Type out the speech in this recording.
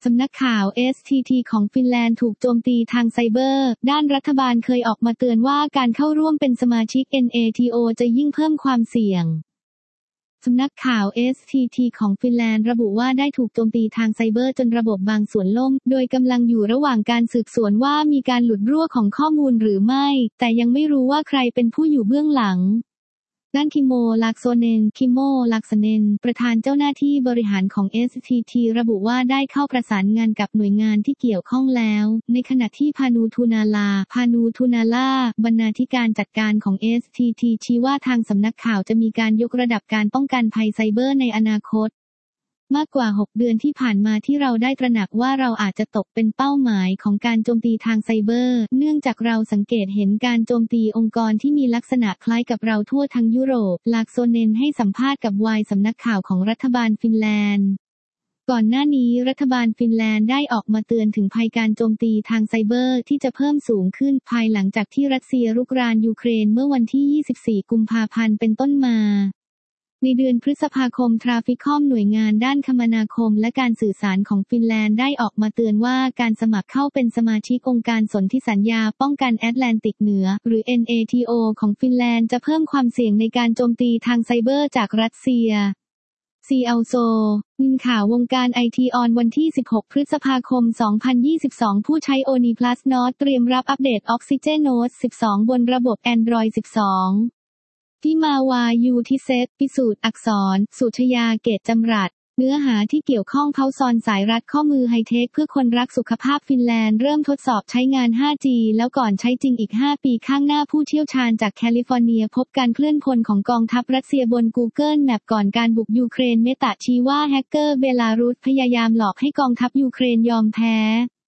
สำนักข่าว STT ของฟินแลนด์ถูกโจมตีทางไซเบอร์ด้านรัฐบาลเคยออกมาเตือนว่าการเข้าร่วมเป็นสมาชิก NATO จะยิ่งเพิ่มความเสี่ยงสำนักข่าว STT ของฟินแลนด์ระบุว่าได้ถูกโจมตีทางไซเบอร์จนระบบบางส่วนล่มโดยกำลังอยู่ระหว่างการสืบสวนว่ามีการหลุดรั่วของข้อมูลหรือไม่แต่ยังไม่รู้ว่าใครเป็นผู้อยู่เบื้องหลังด้านคิโม ลักโซเนน ประธานเจ้าหน้าที่บริหารของ STT ระบุว่าได้เข้าประสานงานกับหน่วยงานที่เกี่ยวข้องแล้วในขณะที่พานูทูนาลาบรรณาธิการจัดการของ STT ชี้ว่าทางสำนักข่าวจะมีการยกระดับการป้องกันภัยไซเบอร์ในอนาคตมากกว่า6 เดือนที่ผ่านมาที่เราได้ตระหนักว่าเราอาจจะตกเป็นเป้าหมายของการโจมตีทางไซเบอร์เนื่องจากเราสังเกตเห็นการโจมตีองค์กรที่มีลักษณะคล้ายกับเราทั่วทั้งยุโรปลากโซเนนให้สัมภาษณ์กับวายสำนักข่าวของรัฐบาลฟินแลนด์ก่อนหน้านี้รัฐบาลฟินแลนด์ได้ออกมาเตือนถึงภัยการโจมตีทางไซเบอร์ที่จะเพิ่มสูงขึ้นภายหลังจากที่รัสเซียรุกรานยูเครนเมื่อวันที่24 กุมภาพันธ์เป็นต้นมาในเดือนพฤษภาคมทราฟิคอมหน่วยงานด้านคมนาคมและการสื่อสารของฟินแลนด์ได้ออกมาเตือนว่าการสมัครเข้าเป็นสมาชิกองค์การสนธิสัญญาป้องกันแอตแลนติกเหนือหรือ NATO ของฟินแลนด์จะเพิ่มความเสี่ยงในการโจมตีทางไซเบอร์จากรัสเซียCLSO นินข่าววงการไอทีออนวันที่16 พฤษภาคม 2022 ผู้ใช้ OnePlus Nord เตรียมรับอัปเดต Oxygen Note 12 บนระบบ Android 12ที่มาวายูทิเซตพิสูจน์อักษรสุชยาเกตจำรัดเนื้อหาที่เกี่ยวข้องเผาซอนสายรัดข้อมือไฮเทคเพื่อคนรักสุขภาพฟินแลนด์เริ่มทดสอบใช้งาน 5G แล้วก่อนใช้จริงอีก 5 ปีข้างหน้าผู้เชี่ยวชาญจากแคลิฟอร์เนียพบการเคลื่อนพลของกองทัพรัสเซียบน Google Map ก่อนการบุกยูเครนเมตาชี้ว่าแฮกเกอร์เบลารุสพยายามหลอกให้กองทัพยูเครนยอมแพ้